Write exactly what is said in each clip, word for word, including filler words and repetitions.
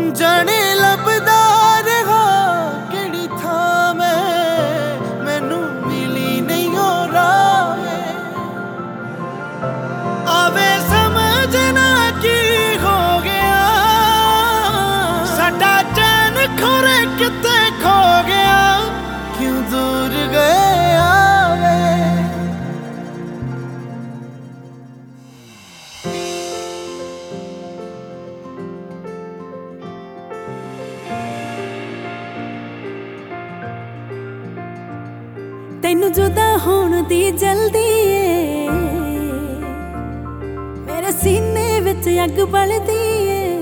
ਜਾਣੇ ਲੱਭਦਾ ਰਿਹਾ ਕਿਹੜੀ ਥਾਂ ਮੈਂ, ਮੈਨੂੰ ਮਿਲੀ ਨਹੀਂ ਉਹ ਰਾਹ ਆਵੇ ਸਮਝ ਨਾ ਕੀ ਹੋ ਗਿਆ ਸਾਡਾ ਚੈਨ ਖੋਰੇ ਕਿਤੇ ਖੋ ਗਿਆ ਕਿਉਂ ਦੂਰ ਗਿਆ ਵੇ। ਤੈਨੂੰ ਜੁਦਾ ਹੋਣ ਦੀ ਜਲਦੀ ਏ, ਮੇਰੇ ਸੀਨੇ ਵਿੱਚ ਅੱਗ ਬਲਦੀ ਏ।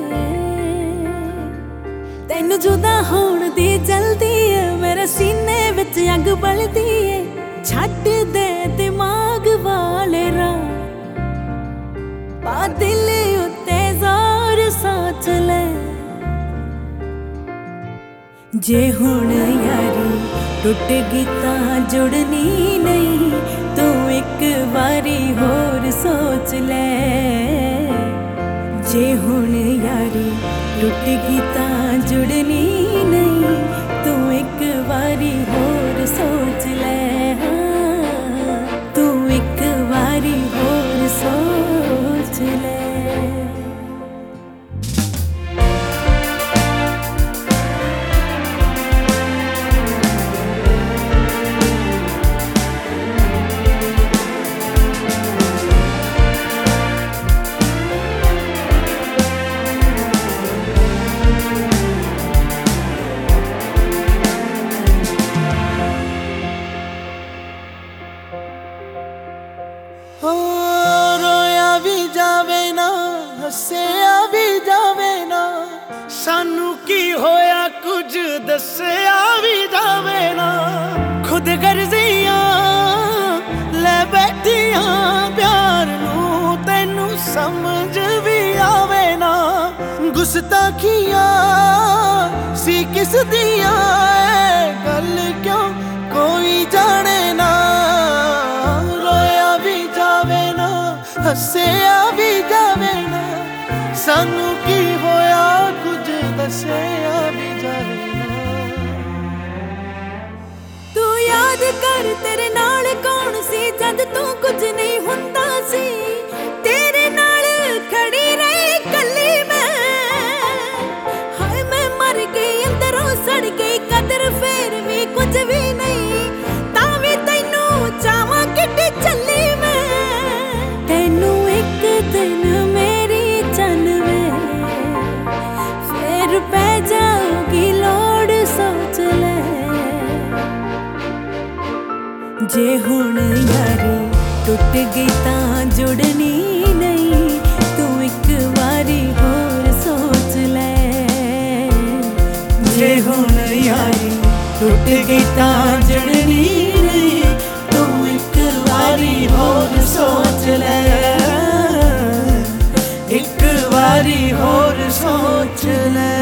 ਤੈਨੂੰ ਜੁਦਾ ਹੋਣ ਦੀ ਜਲਦੀ ਏ, ਮੇਰੇ ਸੀਨੇ ਵਿੱਚ ਅੱਗ ਬਲਦੀ ਏ। ਛੱਡ ਦੇ ਦਿਮਾਗ ਵਾਲੇ ਰਾਹ, ਪਾ ਦਿਲ ਉੱਤੇ ਜ਼ੋਰ ਸੋਚ ਲੈ। ਜੇ ਹੁਣ ਯਾਰੀ ਟੁੱਟ ਗਈ ਤਾਂ ਜੁੜਨੀ ਨਹੀਂ, ਤੂੰ ਇੱਕ ਵਾਰੀ ਹੋਰ ਸੋਚ ਲੈ। ਜੇ ਹੁਣ ਯਾਰੀ ਟੁੱਟ ਗਈ ਤਾਂ ਜੁੜਨੀ ਨਹੀਂ, ਤੂੰ ਇੱਕ ਵਾਰੀ ਹੋਰ ਸੋਚ ਲੈ। ਹਾਂ, ਤੂੰ ਇੱਕ ਵਾਰੀ ਹੋਰ ਸੋਚ ਲੈ। ਰੋਇਆ ਵੀ ਜਾਵੇ ਨਾ, ਹੱਸਿਆ ਵੀ ਜਾਵੇ ਨਾ, ਸਾਨੂੰ ਕੀ ਹੋਇਆ ਕੁਝ ਦੱਸਿਆ ਵੀ ਜਾਵੇ ਨਾ। ਖੁਦ ਗਰਜ਼ੀਆਂ ਲੈ ਬੈਠੀਆਂ ਪਿਆਰ ਨੂੰ, ਤੈਨੂੰ ਸਮਝ ਵੀ ਆਵੇ ਨਾ। ਗੁਸਤਾਖੀਆਂ ਸੀ ਕਿਸ ਦੀਆਂ ਗੱਲ ਕਿਉਂ ਕੋਈ ਜਾਣੇ ਨਾ। ਹੱਸਿਆ ਵੀ ਜਾਵੇ ਨਾ, ਸਾਨੂੰ ਕੀ ਹੋਇਆ ਕੁਝ ਦੱਸਿਆ ਵੀ ਜਾਵੇ ਨਾ। ਤੂੰ ਯਾਦ ਕਰ ਤੇਰੇ ਨਾਲ ਕੌਣ ਸੀ ਜਦ ਤੂੰ ਕੁਝ ਨਹੀਂ ਹੁੰਦਾ ਸੀ। ਤੇਰੇ ਨਾਲ ਖੜੀ ਰਹੀ ਕੱਲੀ ਮੈਂ, ਹਾਏ ਮੈਂ ਮਰ ਗਈ ਅੰਦਰੋਂ ਸੜ ਗਈ। ਕਦਰ ਫੇਰ ਵੀ ਕੁਝ ਵੀ ਨਹੀਂ, ਤਾਂ ਵੀ ਤੈਨੂੰ ਚਾਹਾਂ ਕਿੱਡੀ ਚੱਲੀ ਮੈਂ। ਤੈਨੂੰ ਇੱਕ ਦਿਨ ਮੇਰੀ ਜਾਨ ਵੇ ਫੇਰ ਪੈ ਜਾਊਗੀ ਲੋੜ ਸੋਚ ਲੈ। ਜੇ ਹੁਣ ਯਾਰੀ ਟੁੱਟ ਗਈ ਤਾਂ ਜੁੜਨੀ ਨਹੀਂ, ਤੂੰ ਇੱਕ ਵਾਰੀ ਹੋਰ ਸੋਚ ਲੈ। ਜੇ ਹੁਣ ਯਾਰੀ ਟੁੱਟ ਗਈ ਤਾਂ ਜੁੜਨੀ ਨਹੀਂ, ਤੂੰ ਇੱਕ ਵਾਰੀ ਹੋਰ ਸੋਚ ਲੈ। ਇੱਕ ਵਾਰੀ ਹੋਰ ਸੋਚ ਲੈ।